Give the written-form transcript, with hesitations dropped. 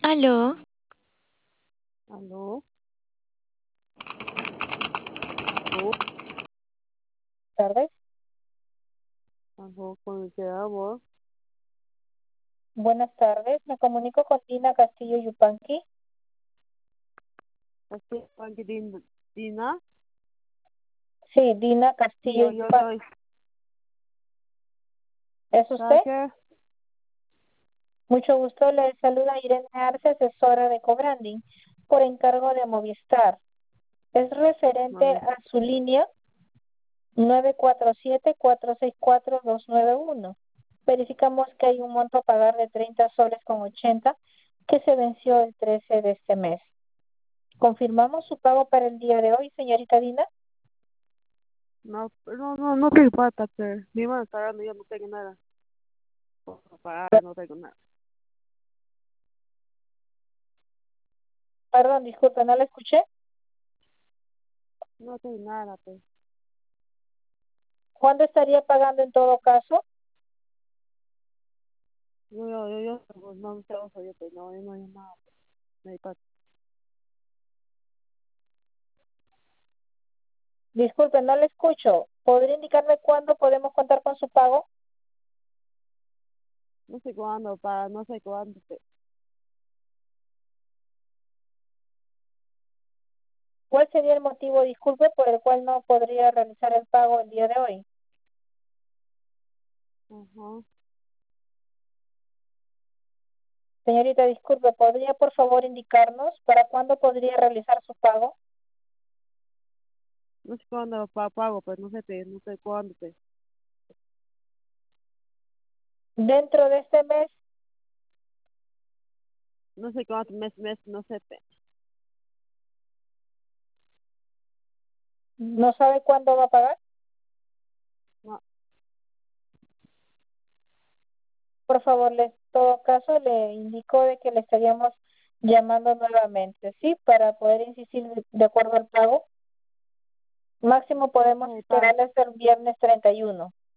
Aló, Aló, aló, Tardes. aló, ¿con el que hablo? Buenas tardes. Me comunico con Dina Castillo Yupanqui. Así, Panky Dina, Sí, Dina sí, Castillo yo, Yupanqui. ¿Es usted? ¿qué? Mucho gusto. Le saluda Irene Arce, asesora de Cobranding, por encargo de Movistar. Es referente Vale, a su línea 947-464-291. Verificamos que hay un monto a pagar de 30 soles con 80 que se venció el 13 de este mes. ¿Confirmamos su pago para el día de hoy, señorita Dina? no tengo plata, pero mi hermano está dando, yo no tengo nada. Por pagar, no tengo nada. Perdón, disculpe, no la escuché. No tengo nada, pues. ¿Cuándo estaría pagando en todo caso? Pues, no sé, yo, pues, no, yo no hay nada, pues, no hay plata. Disculpe, no le escucho. ¿Podría indicarme cuándo podemos contar con su pago? No sé cuándo, para, no sé cuándo, pues. ¿Cuál sería el motivo, disculpe, por el cual no podría realizar el pago el día de hoy? Ajá. Señorita, disculpe, ¿podría por favor indicarnos para cuándo podría realizar su pago? No sé cuándo pago, pues, no sé, pues, no sé cuándo, pues. Dentro de este mes, No sé cuánto mes, no sé, pues. ¿no sabe cuándo va a pagar? No, Por favor, en todo caso, le indico de que le estaríamos llamando nuevamente, ¿sí? Para poder insistir de acuerdo al pago. Máximo podemos no hay pago. esperarle hasta el viernes 31.